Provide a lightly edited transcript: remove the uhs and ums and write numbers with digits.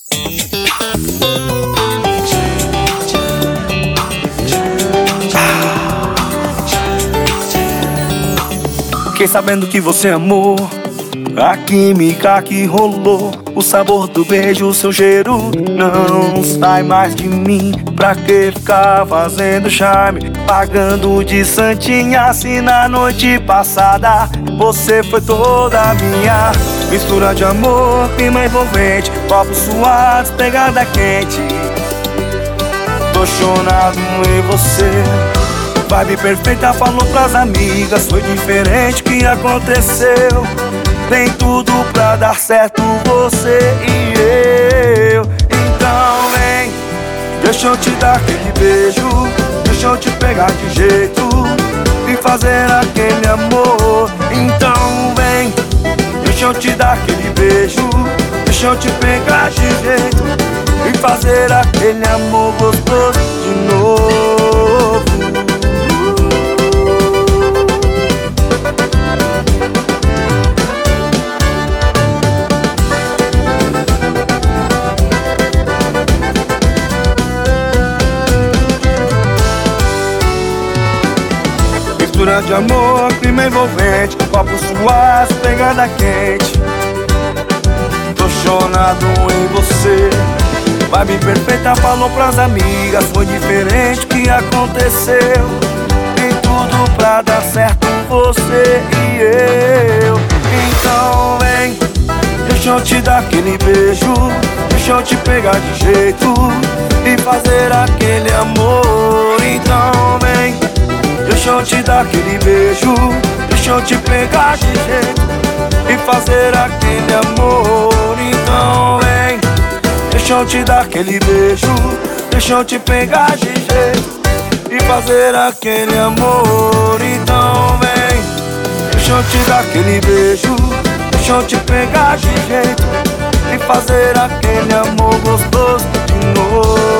Fiquei sabendo que você amou a química que rolou, o sabor do beijo, o seu cheiro não sai mais de mim. Pra que ficar fazendo charme, pagando de santinha? Assim na noite passada você foi toda minha. Mistura de amor, clima envolvente, copos suados, pegada quente. Tô chonado em você, vibe perfeita, falou pras amigas. Foi diferente o que aconteceu, tem tudo pra dar certo, você e eu. Então vem, deixa eu te dar aquele beijo, deixa eu te pegar de jeito e fazer aquele amor. Então vem, deixa eu te dar aquele beijo, deixa eu te pegar de jeito e fazer aquele amor gostoso de novo. Mistura de amor, clima envolvente, copos suados, pegada quente. Tô chonado em você, vibe perfeita, falou pras amigas. Foi diferente o que aconteceu, tem tudo pra dar certo, você e eu. Então vem, deixa eu te dar aquele beijo, deixa eu te pegar de jeito e fazer aquele amor. Então vem, deixa eu te dar aquele beijo, deixa eu te pegar de jeito e fazer aquele amor. Então vem, deixa eu te dar aquele beijo, deixa eu te pegar de jeito e fazer aquele amor. Então vem, deixa eu te dar aquele beijo, deixa eu te pegar de jeito e fazer aquele amor gostoso de novo.